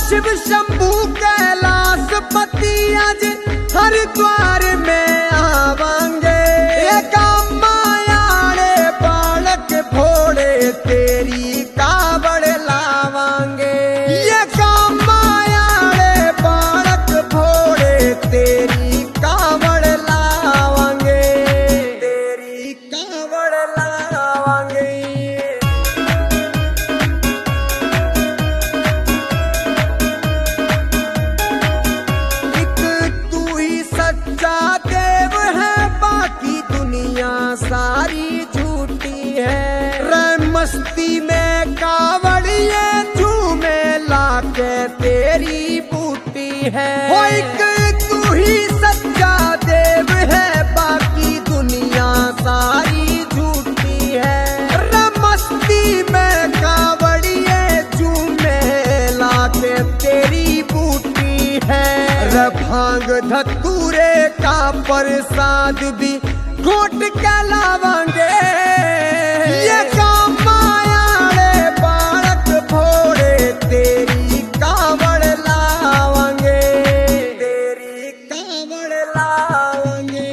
शिव शंभू कैलाश पति आज हरिद्वार में आवांगे। एक मायाड़े बालक भोले तेरी कावड़ लावांगे। ये मायाड़े बालक भोले तेरी कावड़ लावांगे, तेरी कावड़ लावांगे। सारी झूठी है रे मस्ती में कावड़िए झूमे लाके तेरी बूटी है। हो एक तू ही सच्चा देव है, बाकी दुनिया सारी झूठी है रे मस्ती में कावड़िए झूमे लाके तेरी बूटी है रे। भांग धतूरे का प्रसाद भी घोट के लावांगे। ये मायाड़े बालक भोले तेरी कावड़ लावांगे, तेरी कावड़ लावांगे।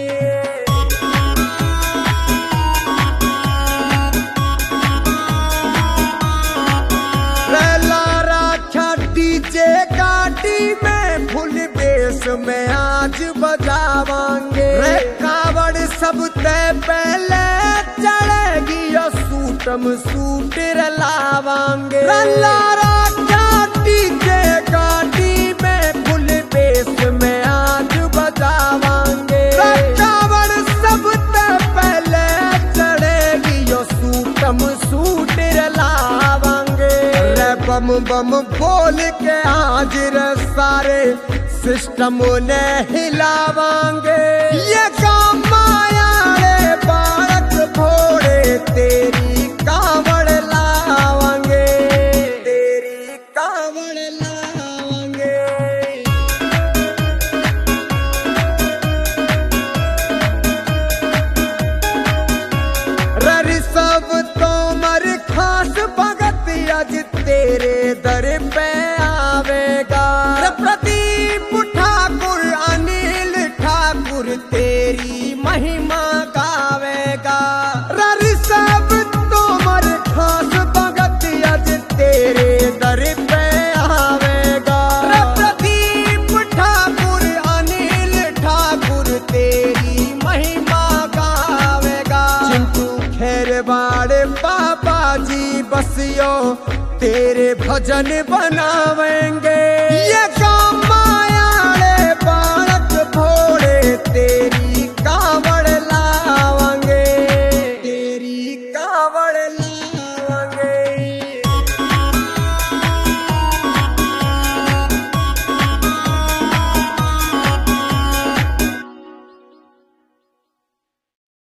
लारा डीजे गाड़ी में फुल बेस में आज बजावांगे। कावड़ सबसे पहले चढ़ेगी यो सूटम सूट लावांगे। लारा डीजे गाड़ी में फुल बेस में आज बजावांगे। कावड़ सबसे पहले चढ़ेगी यो सूटम सूट लावांगे। बम बम बोल के आज रे सारे सिस्टम ने हिलावांगे। ये मायाड़े बालक भोले तेरी कावड़ लावांगे, तेरी कावड़ लावांगे। ररी सब तोमर खास भगत आज तेरे दर पे आवेगा। प्रदीप ठाकुर अनिल ठाकुर तेरी महिमा गावेगा। ररी सब तोमर खास भगत आज तेरे दर पे आवेगा। प्रदीप ठाकुर अनिल ठाकुर तेरी महिमा गावेगा। चिंटू खेरवाड़े बाबा जी बसियो तेरे भजन बनावेंगे।